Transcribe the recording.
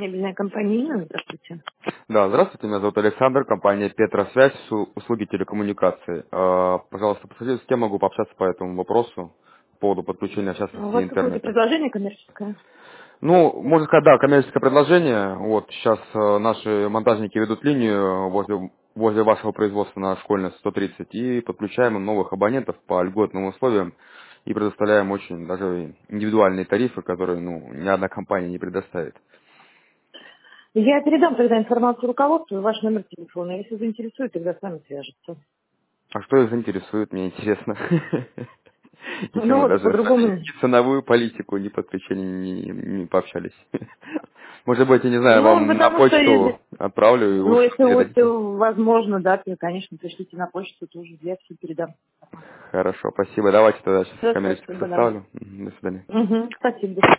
Мебельная компания «Инна», здравствуйте. Да, здравствуйте, меня зовут Александр, компания «Петросвязь», услуги телекоммуникации. Пожалуйста, подскажите, с кем могу пообщаться по этому вопросу, по поводу подключения, в У частности, вас какое-то интернета? предложение коммерческое? Ну, можно сказать, да, коммерческое предложение. Вот сейчас наши монтажники ведут линию возле вашего производства на Школьной 130 и подключаем новых абонентов по льготным условиям и предоставляем очень даже индивидуальные тарифы, которые ни одна компания не предоставит. Я передам тогда информацию руководству и ваш номер телефона. Если заинтересует, тогда с вами свяжется. А что их интересует, мне интересно. Если Ну мы вот, даже с вами по-другому. ни ценовую политику, ни подключение не пообщались. Может быть, я не знаю, Ну, вам на потому что, почту отправлю, и вы ну, все если передадите. возможно, да, то, конечно, пришлите на почту тоже, я все передам. Хорошо, спасибо. Давайте тогда сейчас Все, коммерческий спасибо, да. составлю. До свидания. Угу, спасибо.